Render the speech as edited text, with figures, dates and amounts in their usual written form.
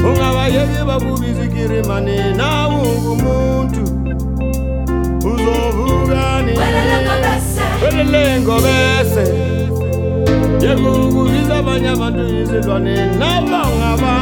ungabayeki bakubiza ikirimani nawe ungumuntu uzovukani welele ngobese yekukubiza abanye abantu izilwane nabangaba